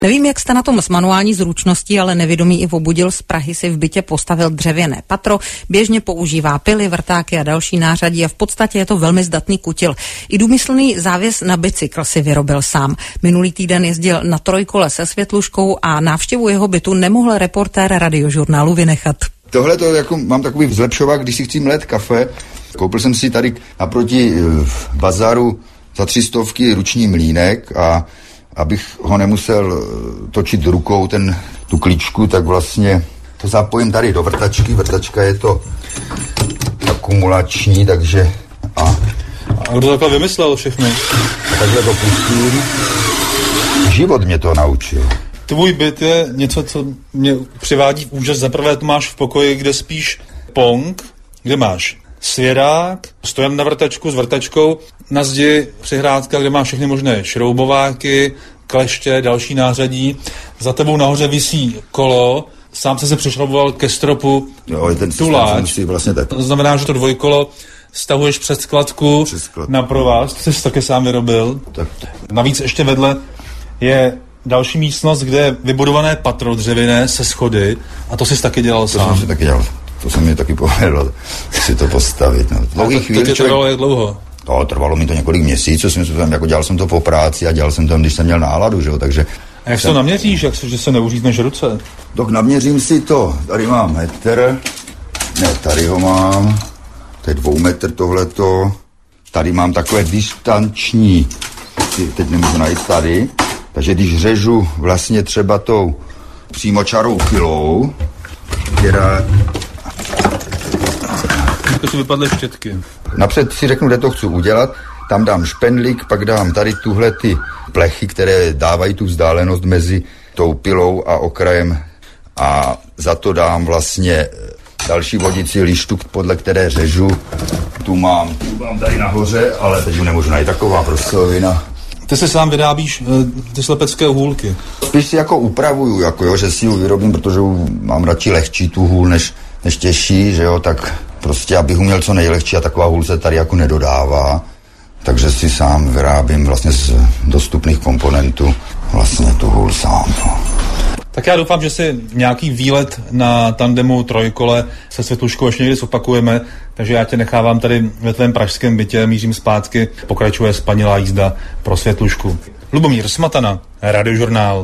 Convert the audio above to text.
Nevím, jak jste na tom s manuální zručností, ale nevědomý Ivo Budil z Prahy si v bytě postavil dřevěné patro, běžně používá pily, vrtáky a další nářadí a v podstatě je to velmi zdatný kutil. I důmyslný závěs na bicykl si vyrobil sám. Minulý týden jezdil na trojkole se světluškou a návštěvu jeho bytu nemohl reportér Radiožurnálu vynechat. Tohle to jako mám takový zlepšovák, když si chci mlét kafe. Koupil jsem si tady naproti bazaru za 300 ruční mlýnek a abych ho nemusel točit rukou tu klíčku, tak vlastně to zapojím tady do vrtačky. Vrtačka je to akumulační, takže A kdo takhle vymyslel všechno? Takhle to pustím. Život mě to naučil. Tvůj byt je něco, co mě přivádí v úžas. Zaprvé tu máš v pokoji, kde spíš pong, kde máš svěrák, stojan na vrtačku s vrtačkou, na zdi přihrádka, kde máš všechny možné šroubováky, kleště, další nářadí. Za tebou nahoře visí kolo, sám se přišrouboval ke stropu tu láč. Vlastně tak. To znamená, že to dvojkolo stahuješ přes skladku na provaz, to jsi taky sám vyrobil. Tak. Navíc ještě vedle je další místnost, kde je vybudované patro dřevěné se schody a to jsi taky dělal sám. To jsem si taky dělal. To se mi taky povedlo si to postavit. No. To tě trvalo jak dlouho? To trvalo mi to několik měsíců, jako dělal jsem to po práci a dělal jsem to, když jsem měl náladu, že jo, takže... A jak to naměříš, že se neuřízneš ruce? Tak naměřím si to, tady mám metr, ne, tady ho mám, to je 2 metr tohleto, tady mám takové distanční, teď nemůžu najít tady, takže když řežu vlastně třeba tou přímočarou pilou, která... To si vypadly štětky. Napřed si řeknu, kde to chci udělat, tam dám špendlík, pak dám tady tuhle ty plechy, které dávají tu vzdálenost mezi tou pilou a okrajem a za to dám vlastně další vodici lištu, podle které řežu. Tu mám tady nahoře, ale teď nemůžu najít, taková prostovina. Ty si sám vyrábíš ty slepecké hůlky. Spíš si jako upravuju, jako jo, že si ji vyrobím, protože mám radši lehčí tu hůl, než těžší, že jo, tak prostě abych uměl co nejlehčí a taková hůl se tady jako nedodává. Takže si sám vyrábím vlastně z dostupných komponentů vlastně tu hůl sám. Tak já doufám, že si nějaký výlet na tandemu trojkole se Světluškou ještě někdy zopakujeme, takže já tě nechávám tady ve tvém pražském bytě, mířím zpátky, pokračuje spanilá jízda pro Světlušku. Lubomír Smatana, Radiožurnál.